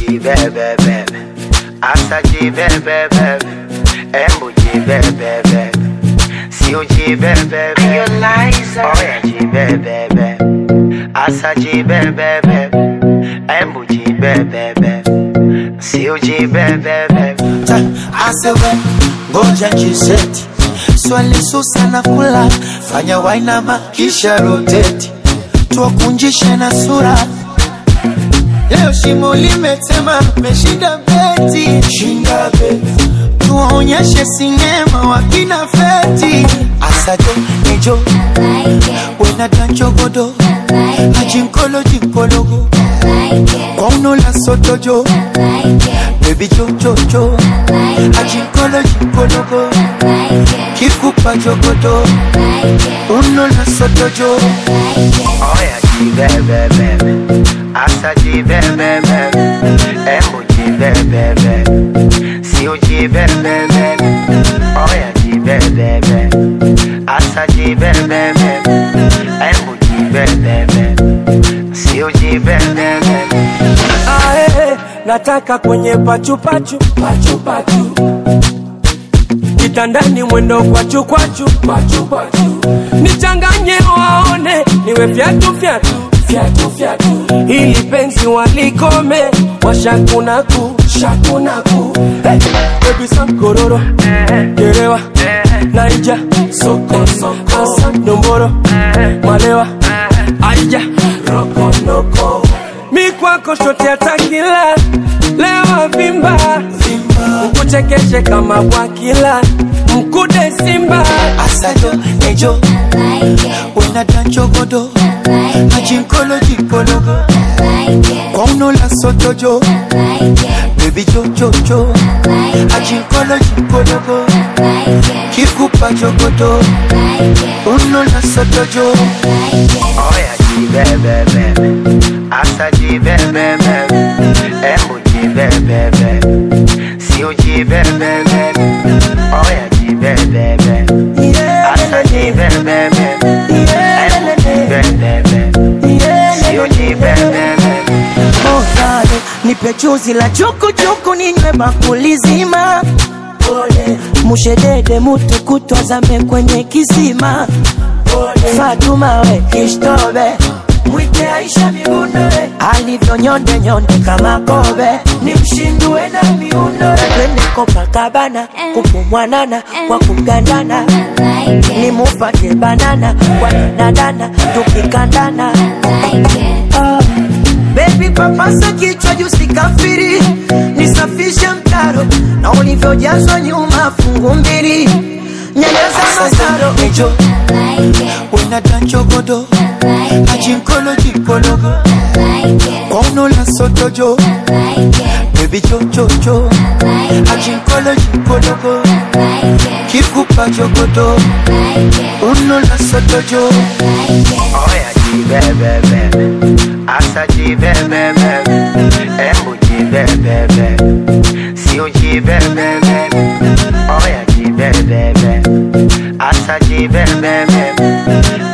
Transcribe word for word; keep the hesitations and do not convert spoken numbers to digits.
jibebebe, asa jibebebe, embu jibebebe, sio jibebebe, oya jibebebe, asa jibebebe, embu jibebebe, sio jibebebe. Asewe, ngoja jiseti, swali susa na kula, fanya wainama kisha roteti, tuwakunjishe na sura. Leo shimo limetema, meshinda beti, shinda beti, tuwaonyeshe sinema wakina feti. Asajo, nejo, wena danchogodo, hajinkolo jinkologo, kwa unola sotojo, baby jo jo jo, hajinkolo jinkologo, kikupa jogodo, unola sotojo. Oya jibebebe, asa jibebebe, embu jibebebe, sio jibebebe, oya jibebebe, asa jibebebe, embu jibebebe, sio jibebebe. Ae, nataka kwenye pachu pachu, pachu pachu, kitandani mwendo kwachu kwachu, pachu pachu, nichanganye waone, niwe fiatu fiatu, fiatu fiatu, ili penzi walikome, washakunaku, shakunaku. Hey, baby sam kororo, gerewa, naija, soko soko, asa nomboro, malewa, aija, roko noko. Mi kwako shote atakila, lewa vimba, ukuchekeshe kama wakila, mkude simba. Asajo, nejo, wena danchogodo, hajinkolo jinkologo, kwa unola sotojo, baby jo jo jo, hajinkolo jinkologo, kikupa jogodo, unola sotojo. Oya jibebebe, asa jibebebe, embu jibebebe, sio jibebebe, oya jibebebe, asa jibebebe, embu jibebebe, sio jibebebe. Mozale, nipe chuzi la chuku chuku ninywe bakuli zima. Mushedede mutu kutwazame kwenye kisima. Fatuma we kishtobe, mwite Aisha migundoe, alivyo nyonde nyonde kama kobe, ni mshindue na miundoe. Twende Copacabana, kupumwanana, kwa kugandana, ni mufate banana, kwa nadana, tukikandana. uh, Baby papasa kichwa jusi kafiri, nisafishe mtaro, na ulivyo jazwa nyuma fungu mbili. Nyanyaza masaro, nejo, wena danchogodo, hajinkolo jinkologo, kwa unola sotojo, baby jo jo jo, hajinkolo jinkologo, kikupa jogodo, unola sotojo. Oya jibebebe, asa jibebebe, embu jibebebe, sio jibebebe, oya jibebebe, asa jibebebe,